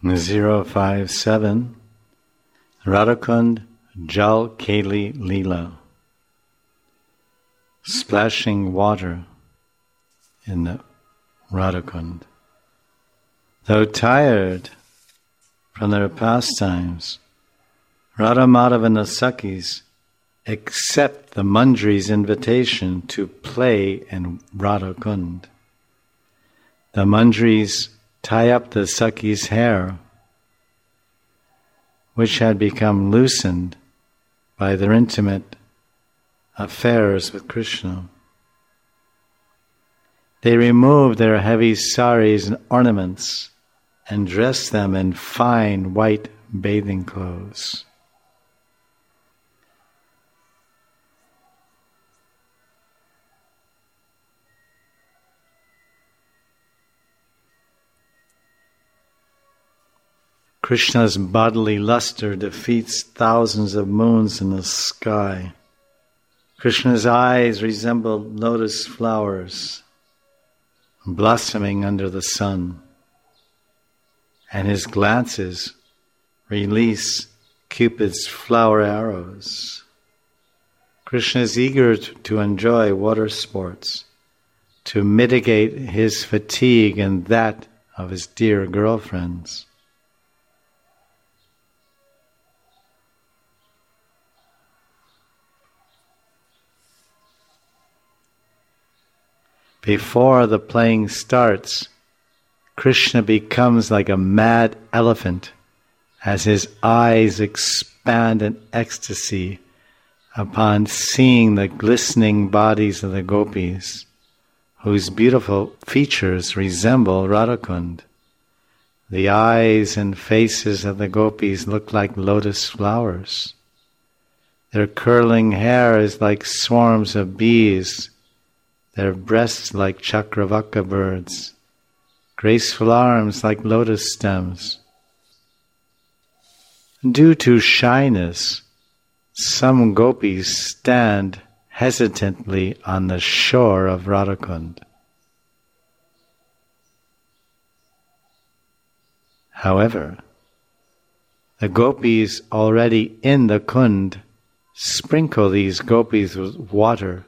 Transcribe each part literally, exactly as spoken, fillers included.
zero five seven Radhakund Jal Keli Leela. Splashing water in the Radhakund. Though tired from their pastimes, Radha Madhava and the Sakhis accept the Mandri's invitation to play in Radhakund. The Mandris tie up the Sakhi's hair, which had become loosened by their intimate affairs with Krishna. They remove their heavy saris and ornaments and dress them in fine white bathing clothes. Krishna's bodily luster defeats thousands of moons in the sky. Krishna's eyes resemble lotus flowers blossoming under the sun, and his glances release Cupid's flower arrows. Krishna is eager to enjoy water sports, to mitigate his fatigue and that of his dear girlfriends. Before the playing starts, Krishna becomes like a mad elephant as his eyes expand in ecstasy upon seeing the glistening bodies of the gopis, whose beautiful features resemble Radhakund. The eyes and faces of the gopis look like lotus flowers. Their curling hair is like swarms of bees, their breasts like chakravaka birds, graceful arms like lotus stems. Due to shyness, some gopis stand hesitantly on the shore of Radhakund. However, the gopis already in the kund sprinkle these gopis with water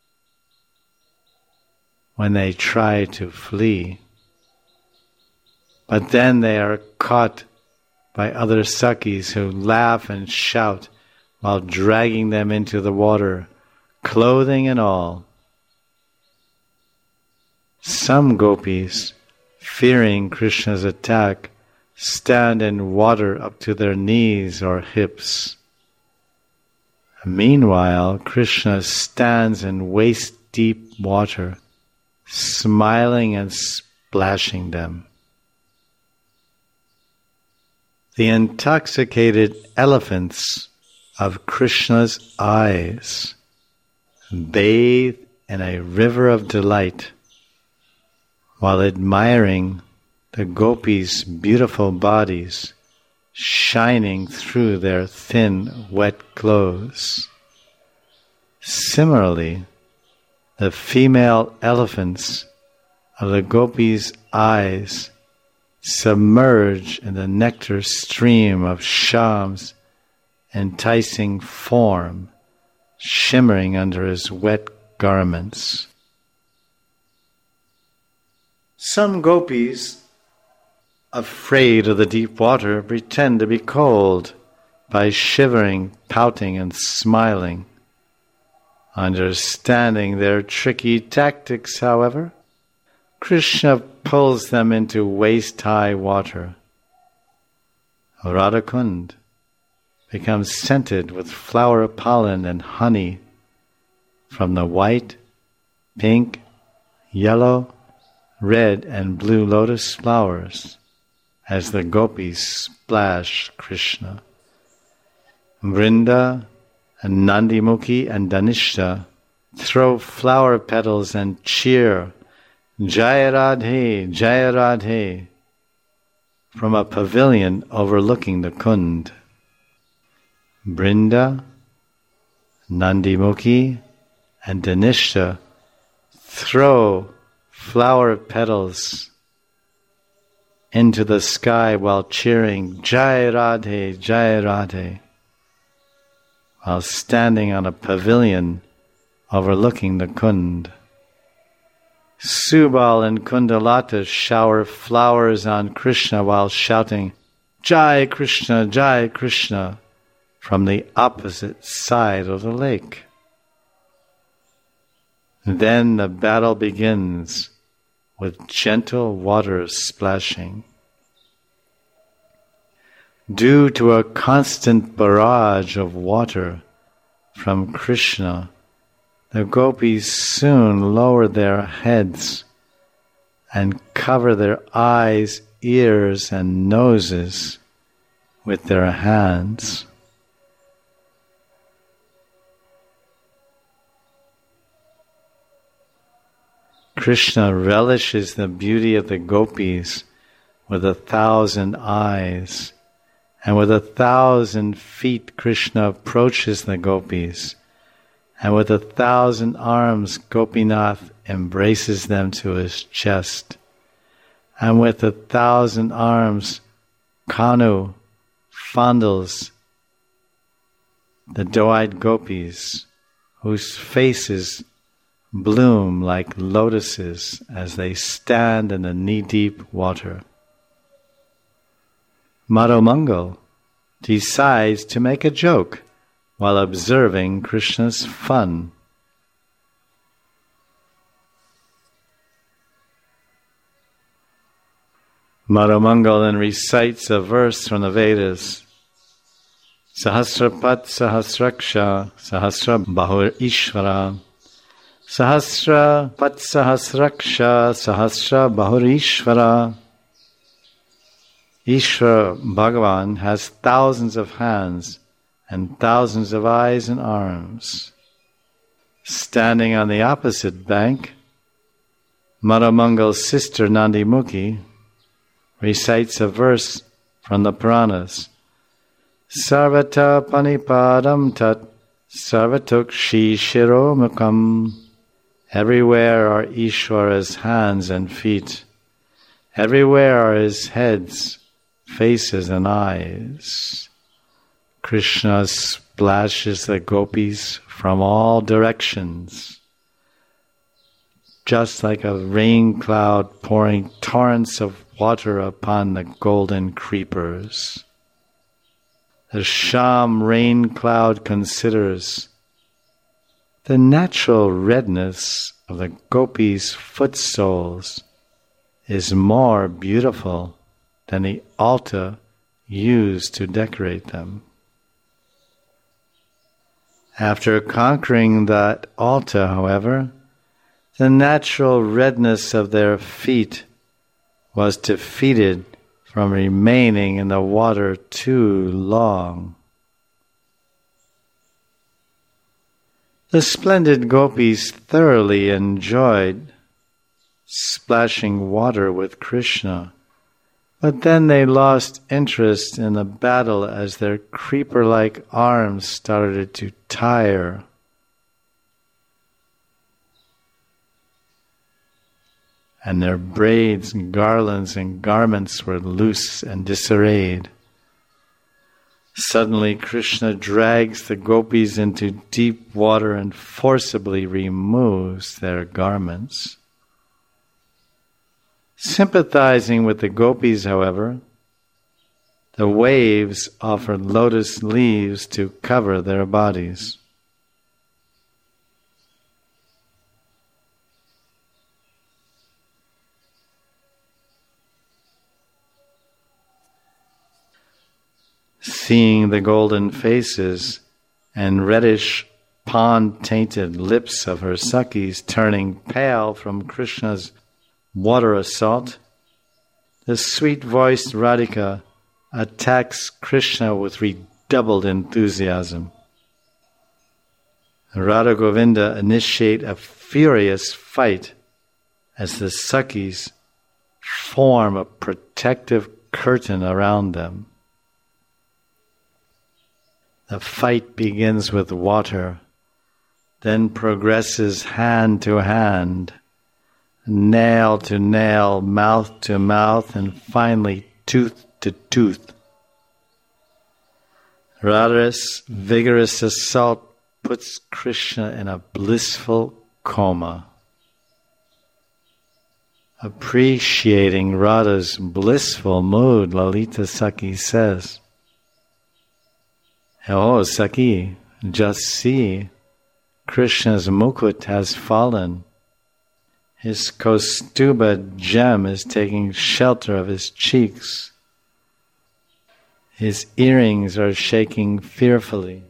when they try to flee. But then they are caught by other Sakhis who laugh and shout while dragging them into the water, clothing and all. Some gopis, fearing Krishna's attack, stand in water up to their knees or hips. Meanwhile, Krishna stands in waist-deep water, smiling and splashing them. The intoxicated elephants of Krishna's eyes bathe in a river of delight while admiring the gopis' beautiful bodies shining through their thin, wet clothes. Similarly, the female elephants of the gopis' eyes submerge in the nectar stream of Shyam's enticing form, shimmering under his wet garments. Some gopis, afraid of the deep water, pretend to be cold by shivering, pouting, and smiling. Understanding their tricky tactics, however, Krishna pulls them into waist-high water. Radhakund becomes scented with flower pollen and honey from the white, pink, yellow, red, and blue lotus flowers as the gopis splash Krishna. Vrinda and Nandimukhi and Dhanishta throw flower petals and cheer Jaya Radhe, Jaya Radhe from a pavilion overlooking the kund. Vrinda, Nandimukhi, and Dhanishta throw flower petals into the sky while cheering Jai Radhe, Jai Radhe, while standing on a pavilion overlooking the Kund. Subal and Kundalata shower flowers on Krishna while shouting Jai Krishna, Jai Krishna from the opposite side of the lake. Then the battle begins with gentle water splashing. Due to a constant barrage of water from Krishna, the gopis soon lower their heads and cover their eyes, ears, and noses with their hands. Krishna relishes the beauty of the gopis with a thousand eyes, and with a thousand feet Krishna approaches the gopis, and with a thousand arms Gopinath embraces them to his chest, and with a thousand arms Kanu fondles the doe-eyed gopis, whose faces bloom like lotuses as they stand in the knee-deep water. Madhumangal decides to make a joke while observing Krishna's fun. Madhumangal then recites a verse from the Vedas. Sahasrapat Sahasraksha Sahasra Bahur Ishvara Sahasra Pat Sahasraksha Sahasra Bahurishvara. Ishvara Bhagavan has thousands of hands and thousands of eyes and arms. Standing on the opposite bank, Madhumangal's sister Nandimukhi recites a verse from the Puranas. Sarvata panipadam tat sarvatuk shi shiromukam. Everywhere are Ishvara's hands and feet. Everywhere are his heads, faces, and eyes. Krishna splashes the gopis from all directions, just like a rain cloud pouring torrents of water upon the golden creepers. The Sham rain cloud considers the natural redness of the gopis' foot soles is more beautiful than the altar used to decorate them. After conquering that altar, however, the natural redness of their feet was defeated from remaining in the water too long. The splendid gopis thoroughly enjoyed splashing water with Krishna, but then they lost interest in the battle as their creeper-like arms started to tire. And their braids and garlands and garments were loose and disarrayed. Suddenly Krishna drags the gopis into deep water and forcibly removes their garments. Sympathizing with the gopis, however, the waves offer lotus leaves to cover their bodies. Seeing the golden faces and reddish pond-tainted lips of her Sakhis turning pale from Krishna's water assault, the sweet-voiced Radhika attacks Krishna with redoubled enthusiasm. Radha Govinda initiate a furious fight as the Sakhis form a protective curtain around them. The fight begins with water, then progresses hand to hand, nail to nail, mouth to mouth, and finally tooth to tooth. Radha's vigorous assault puts Krishna in a blissful coma. Appreciating Radha's blissful mood, Lalita Sakhi says, "Oh, Sakhi, just see, Krishna's mukut has fallen. His Kaustuba gem is taking shelter of his cheeks. His earrings are shaking fearfully.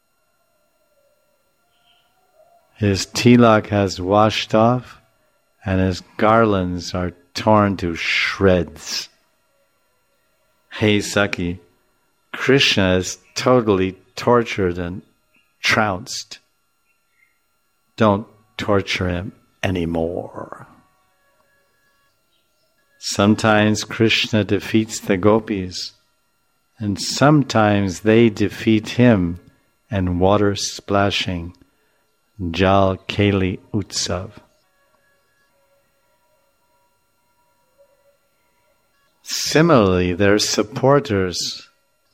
His tilak has washed off, and his garlands are torn to shreds. Hey Sakhi, Krishna is totally tortured and trounced. Don't torture him anymore." Sometimes Krishna defeats the gopis, and sometimes they defeat him, and water splashing, Jal Keli Utsav. Similarly, their supporters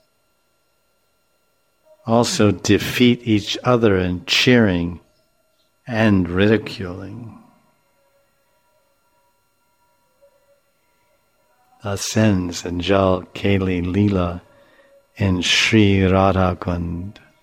also defeat each other in cheering and ridiculing. Thus ends the Jal Keli Leela in Sri Radha Kund.